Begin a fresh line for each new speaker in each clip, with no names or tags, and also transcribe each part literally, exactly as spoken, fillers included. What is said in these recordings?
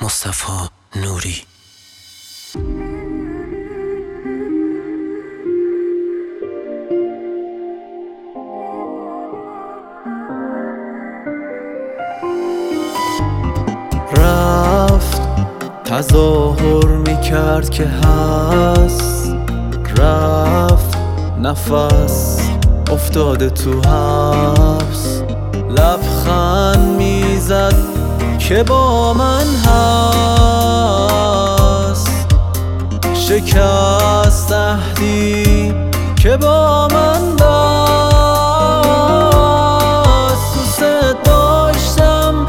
مصطفی نوری.
رفت تظاهر میکرد که هست، رفت نفس افتاده تو حبس، لبخند میزد که با من هست، شکست عهدی که با من بست. دوست داشتم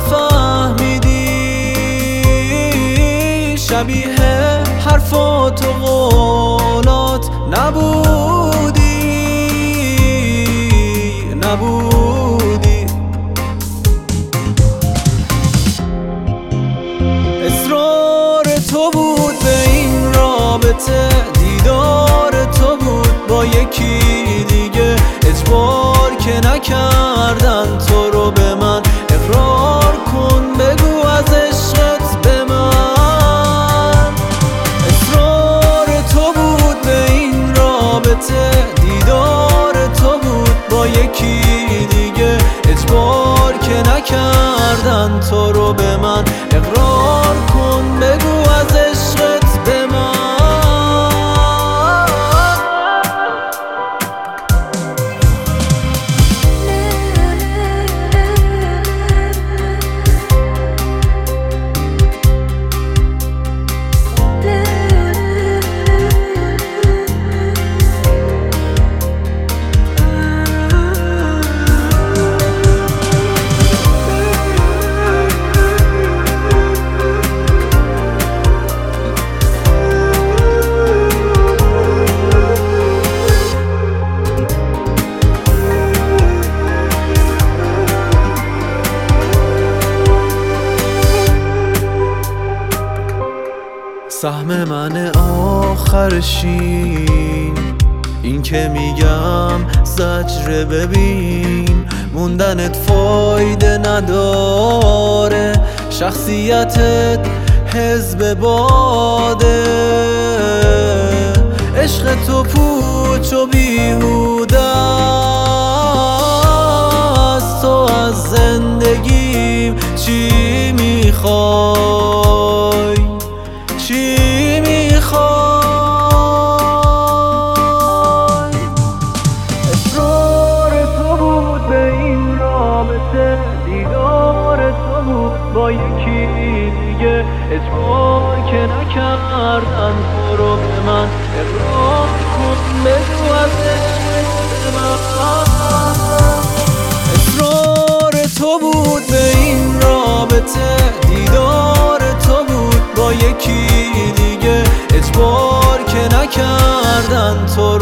نفهمیدی، شبیه حرفات و قولات نبودی نبودی اصرار تو بود به این رابطه، دیدار تو بود با یکی دیگه، اجبار که نکردن تو رو به من، اقرار کن بگو از عشقت به من. اصرار تو بود به این رابطه، دیدار تو بود با یکی دیگه، اجبار که نکردن تو رو به من، اقرار کن بگو از عشقت به من. سهم من آخرشین، این که میگم زجر ببین، موندنت فایده نداره، شخصیتت حزب باده، عشق تو پوچ و بیهوده است. تو از زندگیم چی میخوای؟ چی میخوای؟ اصرار تو بود به این رابطه، دیدار تو بود با یکی دیگه، اجبار که نکردن تو رو به من، اقرار کن بگو از عشقت من. اصرار تو بود به این رابطه، دیدار تو بود با یکی دیگه، اجبار که نکردن تو